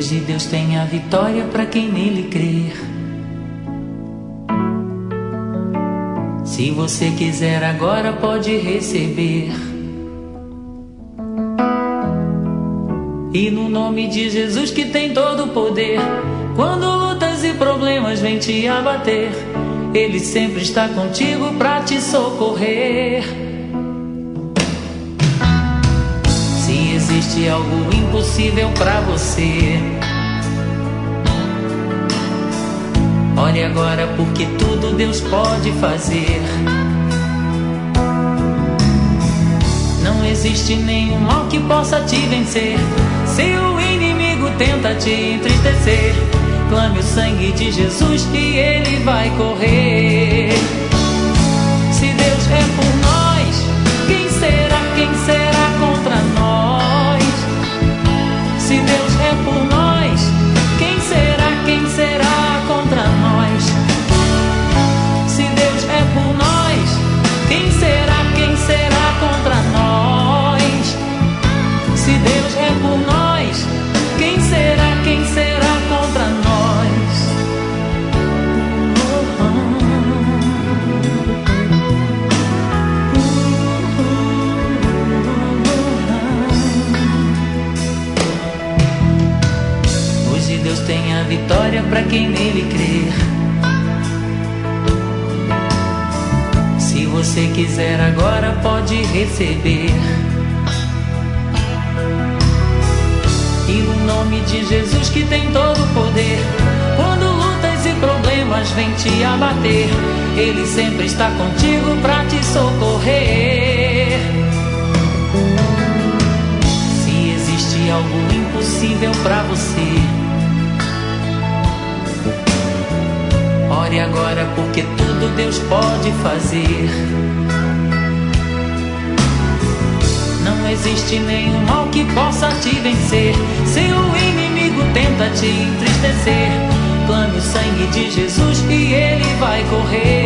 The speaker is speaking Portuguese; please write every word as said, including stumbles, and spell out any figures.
Hoje Deus tem a vitória para quem nele crer. Se você quiser agora pode receber. E no nome de Jesus que tem todo o poder, quando lutas e problemas vêm te abater, Ele sempre está contigo para te socorrer. Se existe algo impossível para você, ore agora porque tudo Deus pode fazer. Não existe nenhum mal que possa te vencer. Se o inimigo tenta te entristecer, clame o sangue de Jesus que ele vai correr. Se Deus é por nós, quem será, quem será contra nós? Se Deus é por nós, quem será, quem será contra nós? Se Deus é por nós, quem será, quem será contra nós? Se Deus é por nós, quem será, quem será contra nós? Hoje Deus tem a vitória para quem nele crer. Se você quiser agora pode receber. E no nome de Jesus que tem todo o poder, quando lutas e problemas vêm te abater, Ele sempre está contigo para te socorrer. Se existe algo impossível para você, ore agora porque tudo Deus pode fazer. Não existe nenhum mal que possa te vencer. Se o inimigo tenta te entristecer, clame o sangue de Jesus e ele vai correr.